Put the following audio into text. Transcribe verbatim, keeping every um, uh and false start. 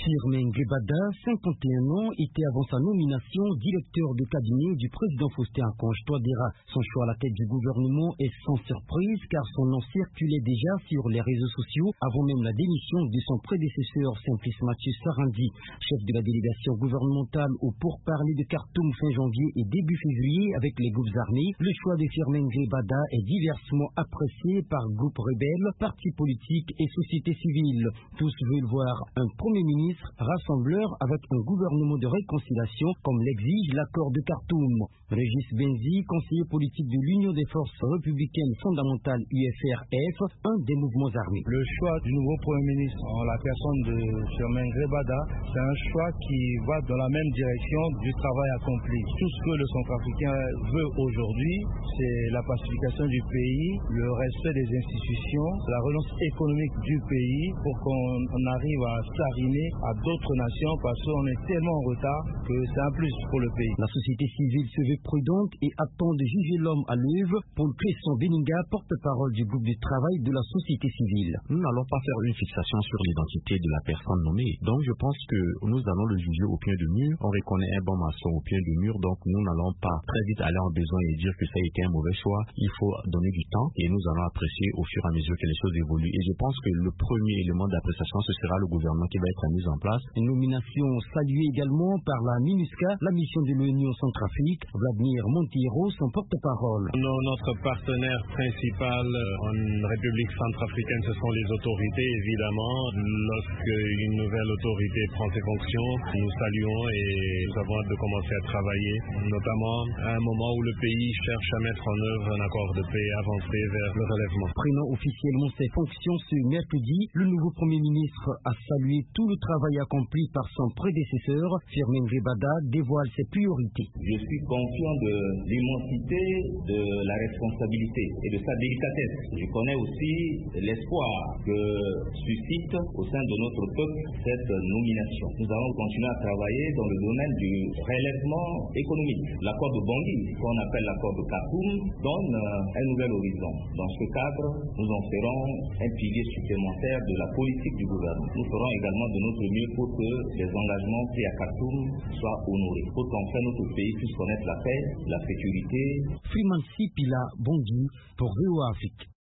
Firmin Ngebada, cinquante et un ans, était avant sa nomination directeur de cabinet du président Faustin Archange Touadéra. Son choix à la tête du gouvernement est sans surprise car son nom circulait déjà sur les réseaux sociaux avant même la démission de son prédécesseur Simplice Mathieu Sarandi, chef de la délégation gouvernementale au pourparlers de Khartoum fin janvier et début février avec les groupes armés. Le choix de Firmin Ngebada est diversement apprécié par groupes rebelles, partis politiques et sociétés civiles. Tous veulent voir un premier ministre rassembleur avec un gouvernement de réconciliation comme l'exige l'accord de Khartoum. Régis Benzi, conseiller politique de l'Union des forces républicaines fondamentales U F R F, un des mouvements armés. Le choix du nouveau Premier ministre en la personne de Firmin Ngebada, c'est un choix qui va dans la même direction du travail accompli. Tout ce que le Centrafricain veut aujourd'hui, c'est la pacification du pays, le respect des institutions, la relance économique du pays pour qu'on arrive à s'arrimer à d'autres nations parce qu'on est tellement en retard que c'est un plus pour le pays. La société civile se veut prudente et attend de juger l'homme à l'œuvre. Paul Cresson Beninga, porte-parole du groupe de travail de la société civile. Nous n'allons pas faire une fixation sur l'identité de la personne nommée. Donc je pense que nous allons le juger au pied du mur. On reconnaît un bon maçon au pied du mur, donc nous n'allons pas très vite aller en besoin et dire que ça a été un mauvais choix. Il faut donner du temps et nous allons apprécier au fur et à mesure que les choses évoluent. Et je pense que le premier élément d'appréciation, ce sera le gouvernement qui va être mis en place. Une nomination saluée également par la MINUSCA, la mission de l'Union Centrafrique. Vladimir Monteiro, son porte-parole. Notre partenaire principal en République centrafricaine, ce sont les autorités, évidemment. Lorsque une nouvelle autorité prend ses fonctions, nous saluons et nous avons hâte de commencer à travailler, notamment à un moment où le pays cherche à mettre en œuvre un accord de paix avancé vers le relèvement. Prenant officiellement ses fonctions ce mercredi, le nouveau Premier ministre a salué tout le travail accompli par son prédécesseur. Firmin Ngebada dévoile ses priorités. Je suis conscient de l'immensité de la responsabilité et de sa délicatesse. Je connais aussi l'espoir que suscite au sein de notre peuple cette nomination. Nous allons continuer à travailler dans le domaine du relèvement économique. L'accord de Bangui, qu'on appelle l'accord de Khartoum, donne un nouvel horizon. Dans ce cadre, nous en ferons un pilier supplémentaire de la politique du gouvernement. Nous ferons également de notre mieux pour que les engagements pris à Khartoum soient honorés, pour qu'enfin notre pays puisse connaître la paix, la sécurité. Freeman Sipila Bangui pour V O A Afrique.